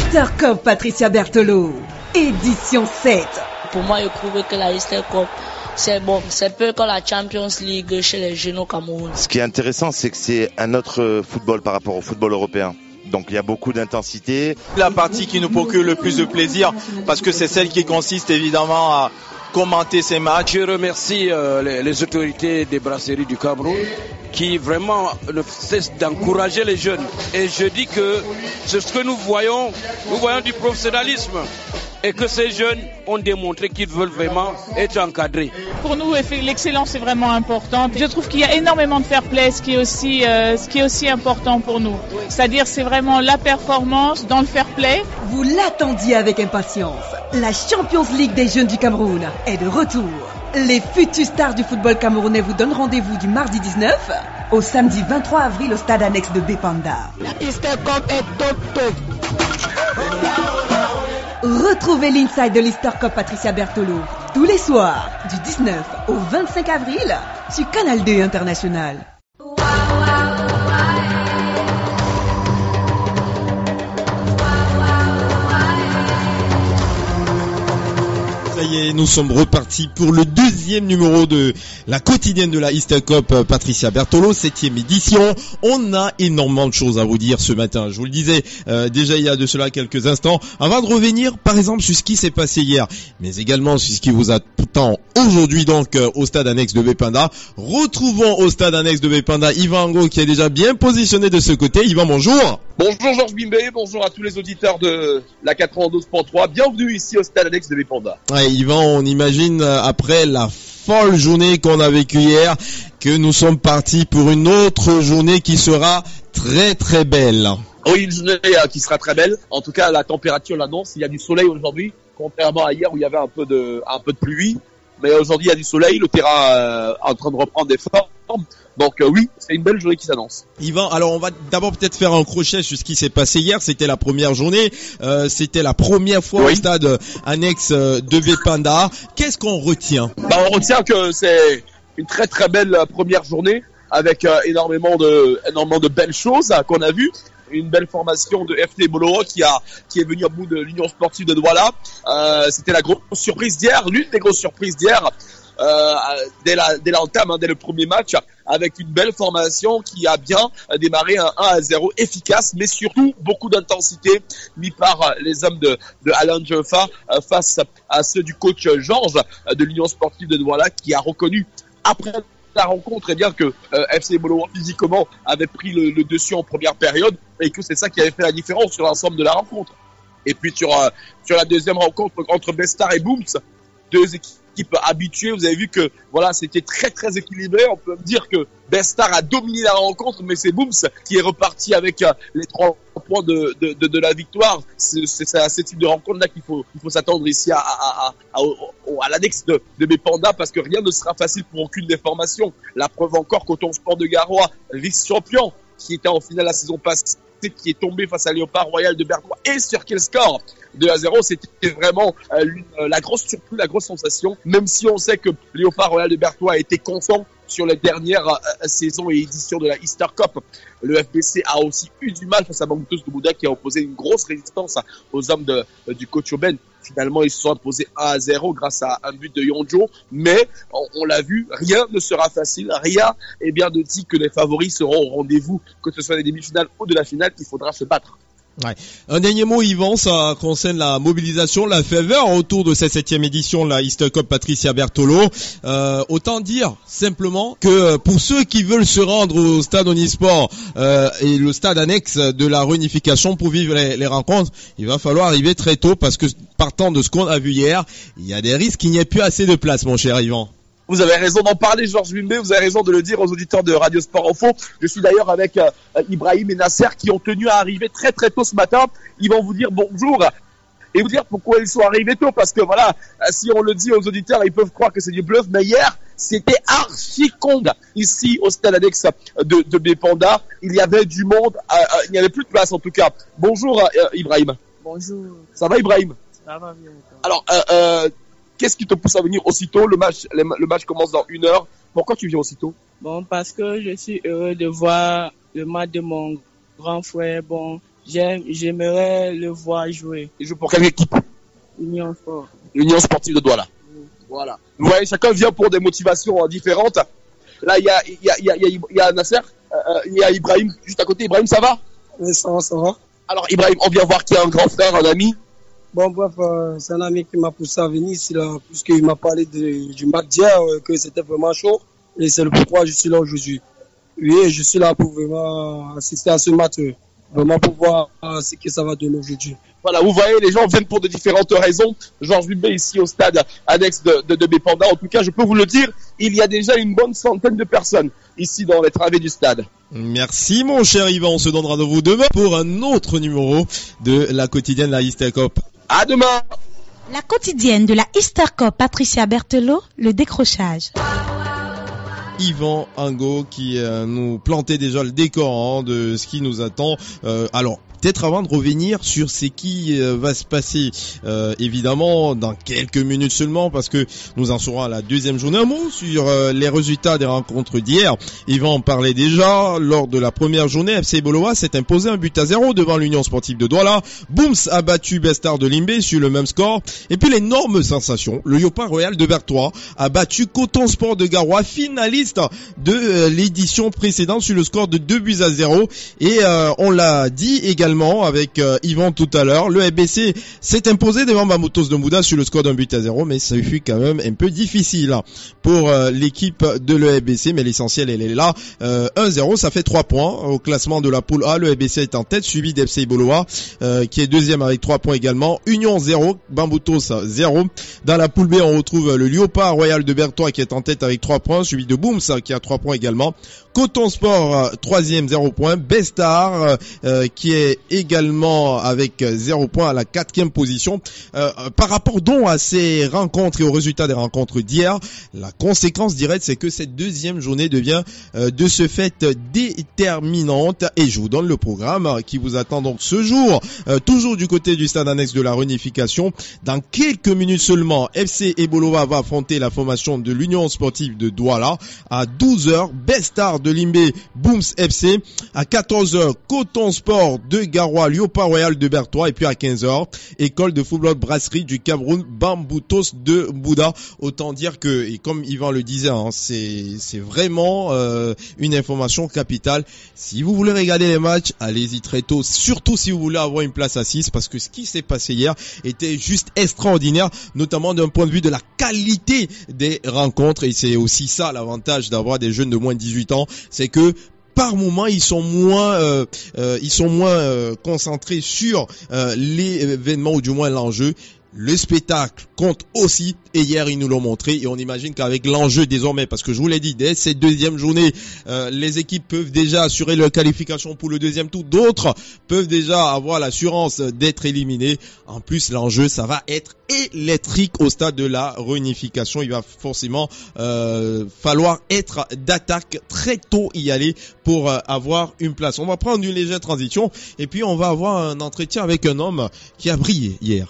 Easter Cup Patricia Bertolo, édition 7. Pour moi, je trouve que la Easter Cup, c'est bon. C'est un peu comme la Champions League chez les jeunes au Cameroun. Ce qui est intéressant, c'est que c'est un autre football par rapport au football européen. Donc il y a beaucoup d'intensité. La partie qui nous procure le plus de plaisir, parce que c'est celle qui consiste évidemment à commenter ces matchs. Je remercie les autorités des brasseries du Cameroun qui vraiment ne cessent d'encourager les jeunes. Et je dis que c'est ce que nous voyons du professionnalisme. Et que ces jeunes ont démontré qu'ils veulent vraiment être encadrés. Pour nous, l'excellence est vraiment importante. Je trouve qu'il y a énormément de fair play, ce qui est aussi important pour nous. C'est-à-dire, c'est vraiment la performance dans le fair play. Vous l'attendiez avec impatience. La Champions League des jeunes du Cameroun est de retour. Les futurs stars du football camerounais vous donnent rendez-vous du mardi 19 au samedi 23 avril au stade annexe de Bépanda. La Easter Cup est top. Retrouvez l'inside de l'Easter Cup Patricia Bertolo tous les soirs du 19 au 25 avril sur Canal 2 International. Ça y est, nous sommes repartis pour le deuxième numéro de la quotidienne de la Easter Cup Patricia Bertolo, 7e édition. On a énormément de choses à vous dire ce matin. Je vous le disais déjà il y a de cela quelques instants. Avant de revenir, par exemple, sur ce qui s'est passé hier, mais également sur ce qui vous attend aujourd'hui donc au stade annexe de Bépanda. Retrouvons au stade annexe de Bépanda Yvan Ango qui est déjà bien positionné de ce côté. Yvan, bonjour. Bonjour Georges Bimbé, bonjour à tous les auditeurs de la 92.3. Bienvenue ici au stade annexe de Bépanda. Ouais, Yvan, on imagine après la folle journée qu'on a vécue hier que nous sommes partis pour une autre journée qui sera très très belle. Oui, une journée qui sera très belle. En tout cas, la température l'annonce. Il y a du soleil aujourd'hui, contrairement à hier où il y avait un peu de pluie. Mais aujourd'hui, il y a du soleil, le terrain est en train de reprendre des formes. Donc oui, c'est une belle journée qui s'annonce. Yvan, alors on va d'abord peut-être faire un crochet sur ce qui s'est passé hier. C'était la première journée, c'était la première fois au stade annexe de Bépanda. Qu'est-ce qu'on retient ? On retient que c'est une très très belle première journée avec énormément de belles choses qu'on a vues. Une belle formation de FT Bolo qui est venue au bout de l'Union Sportive de Douala. C'était la grosse surprise d'hier, l'une des grosses surprises d'hier. Dès l'entame, dès le premier match, avec une belle formation qui a bien démarré un 1-0 efficace, mais surtout beaucoup d'intensité mis par les hommes de Alain Djefa face à ceux du coach Georges de l'Union Sportive de Douala qui a reconnu après la rencontre bien que FC Bolo physiquement avait pris le dessus en première période et que c'est ça qui avait fait la différence sur l'ensemble de la rencontre. Et puis sur la deuxième rencontre entre Bestar et Booms, deux équipes habituées, vous avez vu que voilà, c'était très très équilibré. On peut dire que Bestar a dominé la rencontre, mais c'est Booms qui est reparti avec les 3 points de la victoire. C'est à ce type de rencontre-là qu'il faut s'attendre ici à l'annexe de Bépanda, parce que rien ne sera facile pour aucune des formations. La preuve encore, Coton Sport de Garoua, vice-champion, qui était en finale la saison passée, qui est tombé face à Léopard Royal de Bertois, et sur quel score 2-0, c'était vraiment la grosse surprise, la grosse sensation, même si on sait que Léopard Royal de Bertois a été constant sur les dernières saisons et éditions de la Easter Cup. Le FBC a aussi eu du mal face à Bangtos de Bouddha qui a opposé une grosse résistance aux hommes du coach Oben. Finalement, ils se sont imposés 1-0 grâce à un but de Yonjo. Mais, on l'a vu, rien ne sera facile. Rien est bien de dit que les favoris seront au rendez-vous, que ce soit les demi-finales ou de la finale, qu'il faudra se battre. Ouais. Un dernier mot, Yvan, ça concerne la mobilisation, la faveur autour de cette 7e édition, la Easter Cup Patricia Bertolo. Autant dire simplement que pour ceux qui veulent se rendre au stade Omnisport et le stade annexe de la réunification pour vivre les rencontres, il va falloir arriver très tôt parce que partant de ce qu'on a vu hier, il y a des risques qu'il n'y ait plus assez de place, mon cher Yvan. Vous avez raison d'en parler, Georges Bimbé, vous avez raison de le dire aux auditeurs de Radio Sport Info. Je suis d'ailleurs avec Ibrahim et Nasser qui ont tenu à arriver très très tôt ce matin. Ils vont vous dire bonjour et vous dire pourquoi ils sont arrivés tôt, parce que voilà, si on le dit aux auditeurs, ils peuvent croire que c'est du bluff, mais hier, c'était archi conde ici au stade annexe de Bépanda. Il y avait du monde, il n'y avait plus de place en tout cas. Bonjour Ibrahim. Bonjour. Ça va Ibrahim? Ça va bien. Alors, qu'est-ce qui te pousse à venir aussitôt? Le match commence dans 1 heure. Pourquoi tu viens aussitôt? Bon, parce que je suis heureux de voir le match de mon grand frère. Bon, J'aimerais le voir jouer. Il joue pour quelle équipe? Union Sport. L'Union Sportive de Douala. Voilà. Vous voyez, chacun vient pour des motivations différentes. Là, il y a Nasser, il y a Ibrahim juste à côté. Ibrahim, ça va? Oui, ça va. Alors, Ibrahim, on vient voir qu'il y a un grand frère, un ami. Bon, bref, c'est un ami qui m'a poussé à venir ici, là, puisqu'il m'a parlé du match d'hier, que c'était vraiment chaud. Et c'est le pourquoi je suis là aujourd'hui. Oui, je suis là pour vraiment assister à ce match, vraiment pour voir ce que ça va donner aujourd'hui. Voilà, vous voyez, les gens viennent pour de différentes raisons. Georges Bubé ici au stade annexe de Bépanda. En tout cas, je peux vous le dire, il y a déjà une bonne centaine de personnes ici dans les travées du stade. Merci mon cher Yvan, on se donne rendez-vous demain pour un autre numéro de la quotidienne La Easter Cup. À demain. La quotidienne de la Easter Cup, Patricia Berthelot, le décrochage. Yvan Angot qui nous plantait déjà le décor de ce qui nous attend. Alors, peut-être avant de revenir sur ce qui va se passer, évidemment, dans quelques minutes seulement, parce que nous en serons à la deuxième journée. Un mot sur les résultats des rencontres d'hier. Yvan en parlait déjà. Lors de la première journée, FC Boloa s'est imposé 1-0 devant l'Union Sportive de Douala. Booms a battu Bestard de Limbé sur le même score. Et puis l'énorme sensation, le Yopa Royal de Berthois a battu Coton Sport de Garoua, finaliste de l'édition précédente sur le score de 2-0. Et on l'a dit également avec Yvan tout à l'heure, le FBC s'est imposé devant Mamoutos de Mbouda sur le score d'1-0, mais ça fut quand même un peu difficile pour l'équipe de l'EFBC, mais l'essentiel elle est là. 1-0, ça fait 3 points au classement de la poule A. Le FBC est en tête, suivi d'FC Boloa qui est deuxième avec 3 points également. Union 0, Bamboutos 0. Dans la poule B, on retrouve le Léopard Royal de Berthois qui est en tête avec 3 points, suivi de Booms qui a 3 points également. Coton Sport 3e 0 points. Bestar qui est également avec 0 points à la 4e position. Par rapport donc à ces rencontres et aux résultats des rencontres d'hier, la conséquence directe c'est que cette deuxième journée devient de ce fait déterminante, et je vous donne le programme qui vous attend donc ce jour, toujours du côté du stade annexe de la Réunification. Dans quelques minutes seulement, FC Ebolova va affronter la formation de l'Union Sportive de Douala. À 12h, Bestar de Limbé, Booms FC. À 14h, Coton Sport de Garoua, Léopard Royal de Berthois. Et puis à 15h, École de football brasserie du Cameroun, Bamboutos de Mbouda. Autant dire que, et comme Yvan le disait, c'est vraiment une information capitale. Si vous voulez regarder les matchs, allez-y très tôt. Surtout si vous voulez avoir une place assise, parce que ce qui s'est passé hier était juste extraordinaire, notamment d'un point de vue de la qualité des rencontres. Et c'est aussi ça l'avantage d'avoir des jeunes de moins de 18 ans, c'est que par moment ils sont moins concentrés sur l'événement ou du moins l'enjeu. Le spectacle compte aussi, et hier ils nous l'ont montré, et on imagine qu'avec l'enjeu désormais, parce que je vous l'ai dit, dès cette deuxième journée, les équipes peuvent déjà assurer leur qualification pour le deuxième tour, d'autres peuvent déjà avoir l'assurance d'être éliminés. En plus, l'enjeu, ça va être électrique au stade de la Réunification. Il va forcément falloir être d'attaque très tôt, y aller pour avoir une place. On va prendre une légère transition, et puis on va avoir un entretien avec un homme qui a brillé hier.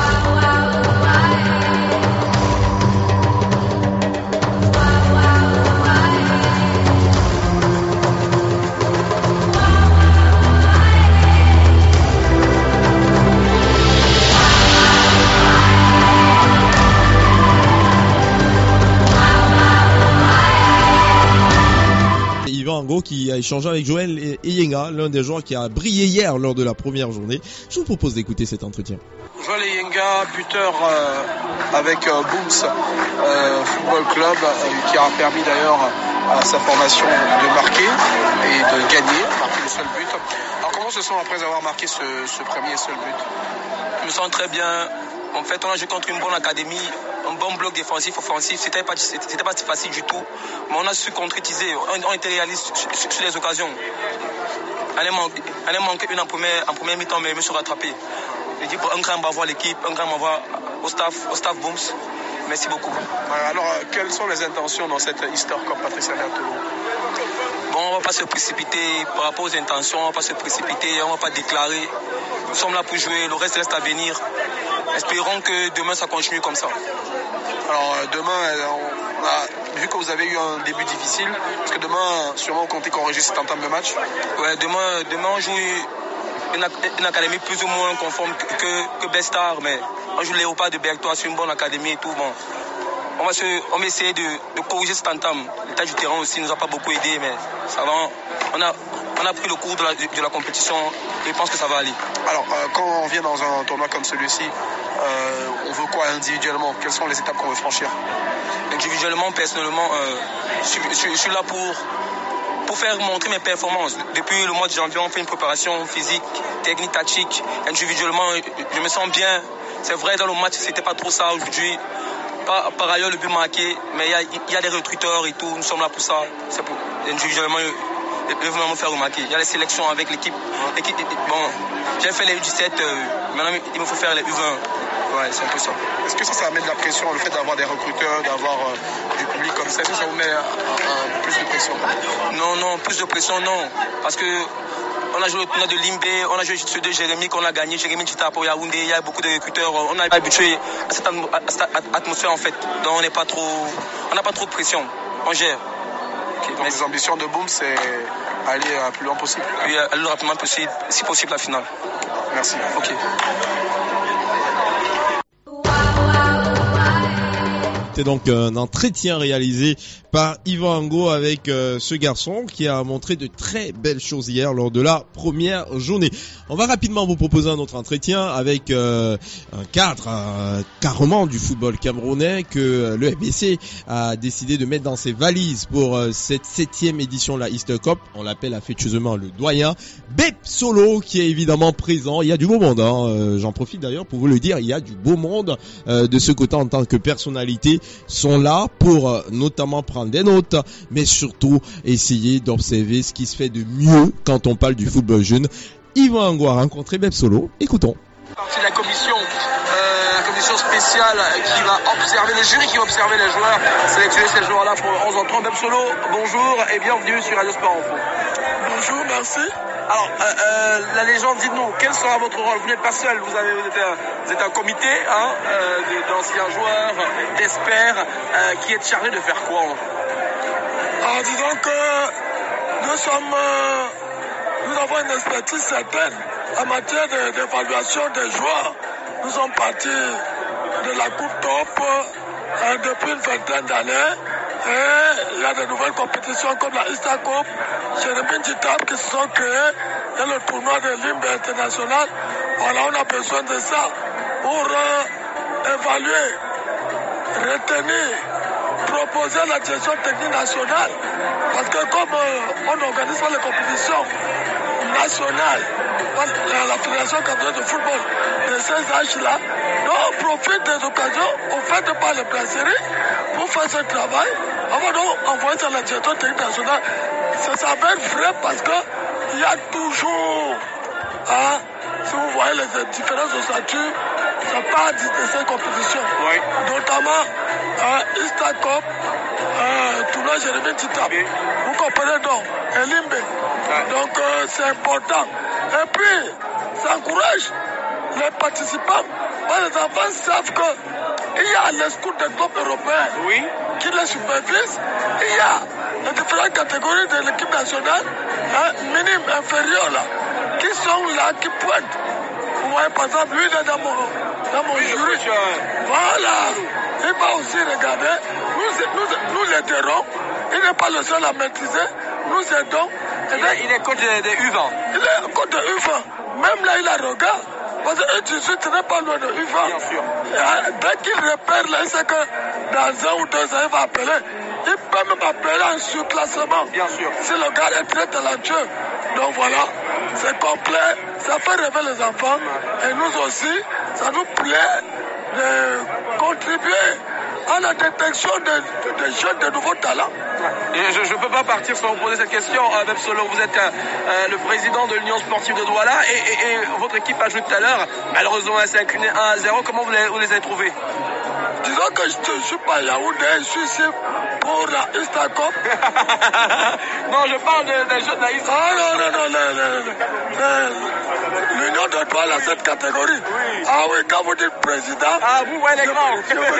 Yvan Angot qui a échangé avec Joël Eyenga, l'un des joueurs qui a brillé hier lors de la première journée. Je vous propose d'écouter cet entretien. Joël Eyenga, buteur avec Booms Football Club, qui a permis d'ailleurs à sa formation de marquer et de gagner, marquer le seul but. Alors comment se sent après avoir marqué ce premier et seul but? Je me sens très bien. En fait, on a joué contre une bonne académie, un bon bloc défensif, offensif. C'était pas facile du tout, mais on a su concrétiser. On était réaliste sur les occasions. Elle a manqué une en première mi-temps, mais je me suis rattrapé. Je dis un grand bravo à l'équipe, un grand bravo au staff Booms. Merci beaucoup. Alors, quelles sont les intentions dans cette Easter Cup, Patricia Berthelot? Bon, on ne va pas se précipiter par rapport aux intentions, on ne va pas se précipiter, on ne va pas déclarer. Nous sommes là pour jouer, le reste à venir. Espérons que demain ça continue comme ça. Alors demain, on a vu que vous avez eu un début difficile, parce que demain, sûrement, vous comptez corriger cette entame de match. Ouais, demain on joue une académie plus ou moins conforme que Bestar, mais moi je joue Léopard de Bertois, c'est une bonne académie et tout. Bon, on va essayer de corriger cet entame. L'état du terrain aussi nous a pas beaucoup aidé, mais ça va. On a pris le cours de la compétition et je pense que ça va aller. Alors, quand on vient dans un tournoi comme celui-ci, on veut quoi individuellement? Quelles sont les étapes qu'on veut franchir? Individuellement, personnellement, je suis là pour faire montrer mes performances. Depuis le mois de janvier, on fait une préparation physique, technique, tactique. Individuellement, je me sens bien. C'est vrai, dans le match, c'était pas trop ça aujourd'hui. Par ailleurs, le but marqué, mais il y a des recruteurs et tout. Nous sommes là pour ça. C'est pour individuellement, je veux vraiment me faire remarquer. Il y a les sélections avec l'équipe. Bon, j'ai fait les U17, maintenant il me faut faire les U20. Ouais, c'est un peu ça. Est-ce que ça met de la pression, le fait d'avoir des recruteurs, d'avoir du public comme ça? Est-ce que ça vous met plus de pression? Non, plus de pression, non. Parce que on a joué le tournoi de Limbé, on a joué ceux de Jérémy qu'on a gagné, Jérémy Tita pour Yaoundé, il y a beaucoup de recruteurs. On a habitué à cette atmosphère en fait. Donc on n'a pas trop de pression. On gère. Okay, donc les ambitions de Boom, c'est aller le plus loin possible. Oui, aller le rapidement possible, si possible la finale. Merci. Ok. C'était donc un entretien réalisé par Yvan Ango avec ce garçon qui a montré de très belles choses hier lors de la première journée. On va rapidement vous proposer un autre entretien avec un cadre carrément du football camerounais que le FBC a décidé de mettre dans ses valises pour cette 7e édition de la Easter Cup. On l'appelle affectueusement le doyen Bep Solo qui est évidemment présent. Il y a du beau monde, hein. J'en profite d'ailleurs pour vous le dire, il y a du beau monde de ce côté en tant que personnalité sont là pour notamment prendre des notes, mais surtout essayer d'observer ce qui se fait de mieux quand on parle du football jeune. Yvan Ango a rencontré Bep Solo. Écoutons. C'est la commission spéciale qui va observer, le jury qui va observer les joueurs, sélectionner ces joueurs-là pour 11h30. Bep Solo, bonjour et bienvenue sur Radio Sport Info. Bonjour, merci. Alors, la légende, dites-nous, quel sera votre rôle? Vous n'êtes pas seul, vous êtes un comité d'anciens joueurs, d'experts, qui est chargé de faire quoi? Alors, disons que nous avons une expertise certaine en matière d'évaluation des joueurs. Nous sommes partis de la Coupe Top depuis une vingtaine d'années. Et il y a de nouvelles compétitions comme la Easter Cup, Jérémy Tita qui se sont créées, et le tournoi de Limbé international. Voilà, on a besoin de ça pour évaluer, retenir, proposer la direction technique nationale. Parce que comme on n'organise pas les compétitions nationales, la Fédération camerounaise de football de ces âges-là, on profite des occasions offertes par les brasseries pour faire ce travail. Avant d'envoyer ça à la direction technique nationale, ça s'avère vrai parce qu'il y a toujours, si vous voyez les différences ossature, ça part de ces compétitions. Oui. Notamment Easter Cup, tournoi Jérémy Tita. Vous comprenez donc, et Limbé. Donc c'est important. Et puis, ça encourage les participants. Les enfants savent qu'il y a les scouts des clubs européens qui les supervisent. Il y a les différentes catégories de l'équipe nationale, minime, inférieure, là, qui sont là, qui pointent. Vous voyez, par exemple, lui, il est dans mon jury. Voilà. Il va aussi regarder. Nous l'aiderons. Il n'est pas le seul à maîtriser. Nous aidons. Il est coach de U20. Il est coach de U20. Même là, il a regard. Parce que U18 n'est pas loin de U20. Bien sûr. Dès qu'il repère, là, il sait que dans 1 ou 2 ans, il va appeler. Il peut même appeler en surclassement. Bien sûr. Si le gars est très talentueux. Donc voilà, c'est complet. Ça fait rêver les enfants. Et nous aussi, ça nous plaît de contribuer à la détection des jeunes, de nouveaux talents. Je ne peux pas partir sans vous poser cette question. Bep Solo, vous êtes le président de l'Union sportive de Douala et votre équipe a joué tout à l'heure. Malheureusement, elle s'est inclinée 1-0. Comment vous les avez trouvés? Disons que je ne suis pas Yaoundé, je suis ici pour la Easter Cup. Non, je parle des jeunes de la Easter Cup. Non. L'Union de Douala, cette catégorie. Oui. Ah oui, quand vous dites président. Ah, vous voyez les grands.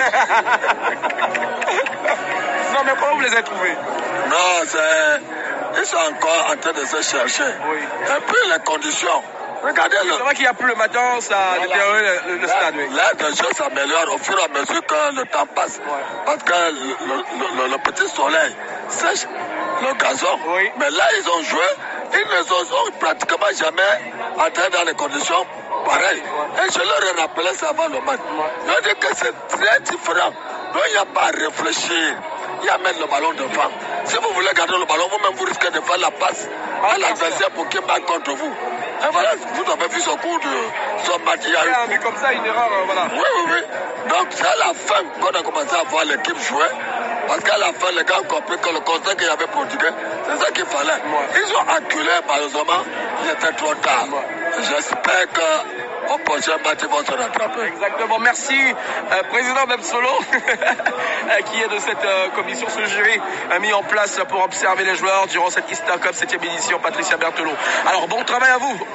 Non, mais comment vous les avez trouvés? Non, ils sont encore en train de se chercher. Oui. Et puis les conditions. Regardez le. C'est vrai qu'il y a plus le matin, ça détériore le stade. Oui. Là, les choses s'améliorent au fur et à mesure que le temps passe. Parce que le petit soleil sèche le gazon. Oui. Mais là, ils ont joué. Ils ne sont pratiquement jamais entrés dans les conditions pareilles. Et je leur ai rappelé ça avant le match. Je dis que c'est très différent. Donc, il n'y a pas à réfléchir. Il y a mettre le ballon devant. Si vous voulez garder le ballon, vous-même, vous risquez de faire la passe à l'adversaire pour qu'il marque contre vous. Et voilà, vous avez vu ce coup de ce match. Il y a eu comme ça, une erreur, voilà. Oui. Donc, c'est à la fin qu'on a commencé à voir l'équipe jouer. Parce qu'à la fin, les gars ont compris que le conseil qu'il y avait portugais, c'est ça qu'il fallait. Ils ont acculé, malheureusement, il était trop tard. J'espère qu'au prochain match, ils vont se rattraper. Exactement. Merci, président Bebsolo, qui est de cette commission, ce jury mis en place pour observer les joueurs durant cette Easter Cup 7e édition, Patricia Berthelot. Alors, bon travail à vous.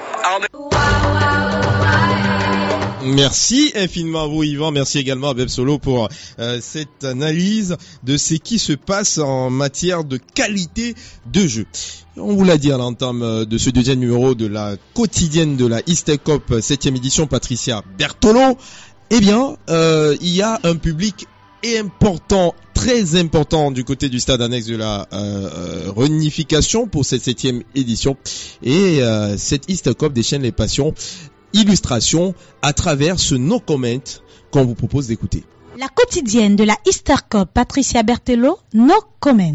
Merci infiniment à vous Yvan, merci également à Bebsolo pour cette analyse de ce qui se passe en matière de qualité de jeu. On vous l'a dit à l'entame de ce deuxième numéro de la quotidienne de la Easter Cup 7e édition, Patricia Berthelot. Eh bien, il y a un public important, très important du côté du stade annexe de la réunification pour cette 7e édition. Et cette Easter Cup déchaîne les passions. Illustration à travers ce no comment qu'on vous propose d'écouter. La quotidienne de la Easter Cup, Patricia Berthelot, no comment.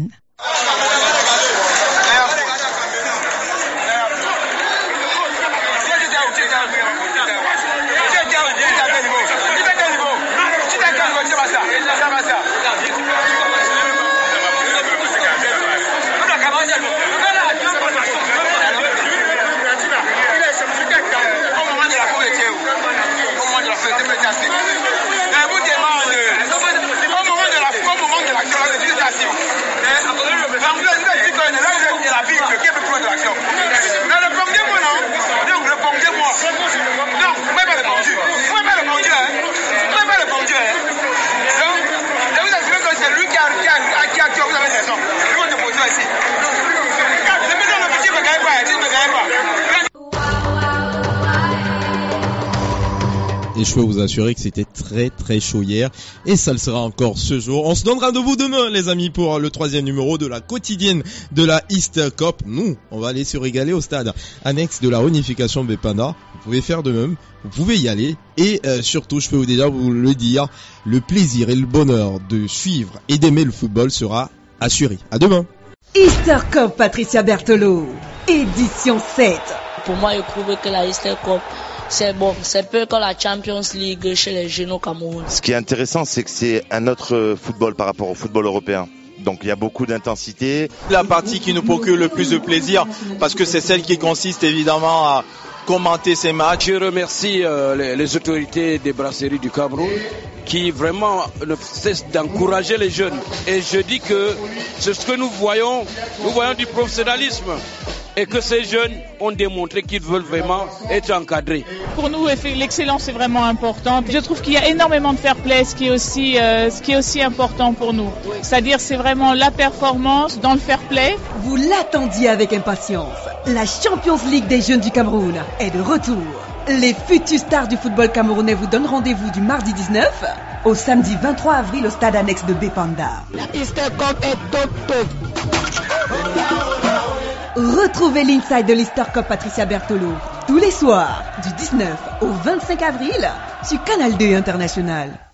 Et je peux vous assurer que c'était très très chaud hier et ça le sera encore ce jour. On se donne rendez-vous demain les amis pour le 3e numéro de la quotidienne de la Easter Cup. Nous, on va aller se régaler au stade annexe de la réunification Bepanda. Vous pouvez faire de même, vous pouvez y aller et surtout je peux déjà vous le dire, le plaisir et le bonheur de suivre et d'aimer le football sera assuré. À demain. Easter Cup Patricia Berthelot, édition 7. Pour moi, je trouve que la Easter Cup, c'est bon, c'est peu comme la Champions League chez les jeunes au Cameroun. Ce qui est intéressant, c'est que c'est un autre football par rapport au football européen. Donc il y a beaucoup d'intensité. La partie qui nous procure le plus de plaisir, parce que c'est celle qui consiste évidemment à commenter ces matchs. Je remercie les autorités des brasseries du Cameroun qui vraiment ne cessent d'encourager les jeunes. Et je dis que c'est ce que nous voyons du professionnalisme. Et que ces jeunes ont démontré qu'ils veulent vraiment être encadrés. Pour nous, l'excellence est vraiment importante. Je trouve qu'il y a énormément de fair play, ce qui est aussi important pour nous. C'est-à-dire, c'est vraiment la performance dans le fair play. Vous l'attendiez avec impatience. La Champions League des jeunes du Cameroun est de retour. Les futurs stars du football camerounais vous donnent rendez-vous du mardi 19 au samedi 23 avril au stade annexe de Bepanda. La Easter Cup est top. Retrouvez l'inside de l'Easter Cup Patricia Berthelot tous les soirs du 19 au 25 avril sur Canal 2 International.